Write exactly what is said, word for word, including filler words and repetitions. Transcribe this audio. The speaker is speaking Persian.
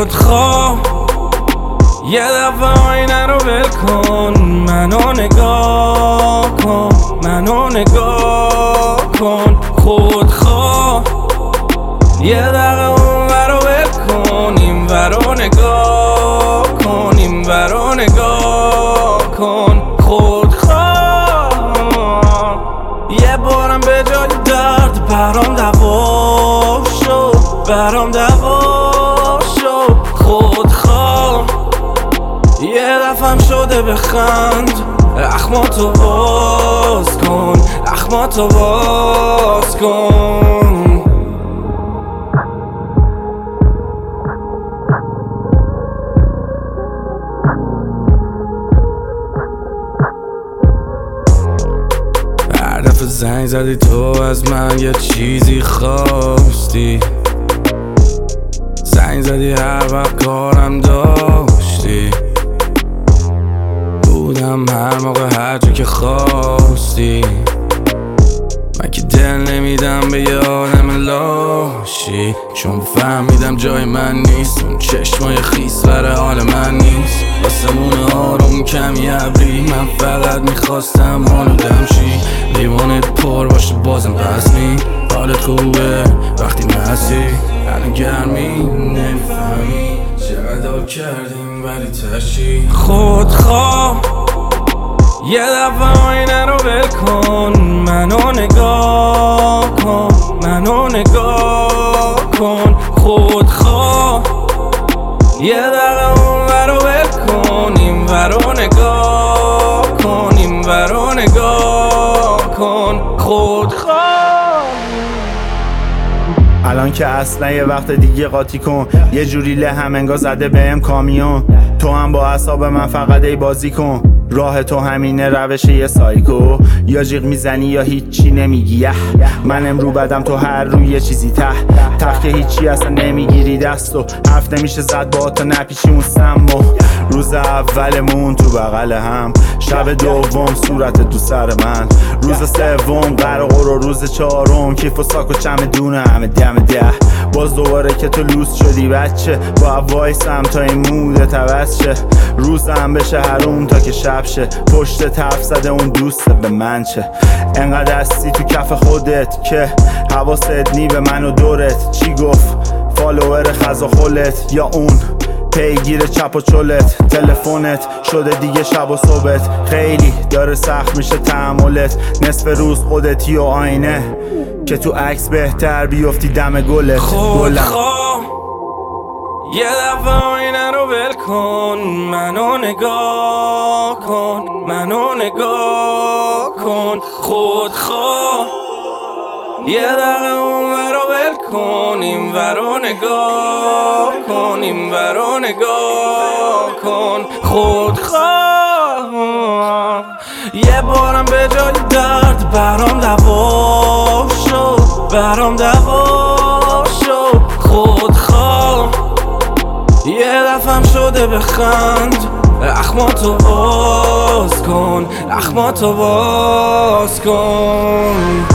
خودخواه یه دفعه آینه رو ول کن، منو نگاه کن، منو نگاه کن. خودخواه یه دقیقه اون ور رو ول کن، این ور رو نگاه کن، این ور رو نگاه کن. خودخواه یه بارم به جای درد برام دوا شو، برام دوا شو. خودخواه یه دفعم شده بخند، اخماتو باز کن، اخماتو باز کن. هر دفعه زنگ زدی تو از من یه چیزی خواستی، زنگ زدی هر وقت کارم داشتی، بودم هر موقع هر جا که خواستی. من که دل نمیدم به یه آدم لاشی، چون فهمیدم جای من نیست، اون چشمای خیس برای حال من نیست. واسمون آروم کمی ابری، من فقط میخواستم آلودم شی. لیوانت پر باشه بازم پس می، حالت خوبه وقتی مستی، الان گرمی نمیفهمی چقدر حال کردیم ولی تشی. خودخواه یه دفعه آینه رو ول کن، منو نگاه کن، منو نگاه کن. خودخواه یه دقیقه اون ور رو ول کن، این ور رو نگاه کن، این ور رو نگاه کن. خودخواه الان که اصلا یه وقت دیگه قاطی کن، یه جوری لهم انگار زده بهم کامیون. تو هم با اعصاب من فقط ای بازی کن، راه تو همینه روش یه سایکو، یا جیغ میزنی یا هیچی نمیگی. من امرو بدم تو هر روی یه چیزی ته تخت که هیچی اصلا نمیگیری دستو، حرف نمیشه زد با تو نپیچی اون سمو. روز اولمون تو بغل هم، شب دوم صورت تو سر من، روز سوم قرقر و روز چهارم کیف و ساک و چمدونه همه دم ده. باز دوباره که تو لوس شدی بچه، با وایسم تا این مودت عوض شه، روزم بشه حروم تا که شب شه. پشت تف زده اون دوسته به من چه، انقدر دستی تو کف خودت که حواست نی به من و دورت. چی گفت فالوور خزا خولت، یا اون پیگیر چپ و چلت؟ تلفنت شده دیگه شب و صبحت، خیلی داره سخت میشه تحملت. نصف روز خودتی و آینه که تو عکس بهتر بیفتی دم گلت. خودخواه یه دفعه آینه رو ول کن، منو نگاه کن، منو نگاه کن. خودخواه یه دقیقه اون ور رو ول کن، این ور رو نگاه کن، این ور رو نگاه کن. خودخواه یه بارم به جای درد برام دوا شو، برام دوا شو. خودخواه یه دفعم شده بخند، اخماتو باز کن، اخماتو باز کن.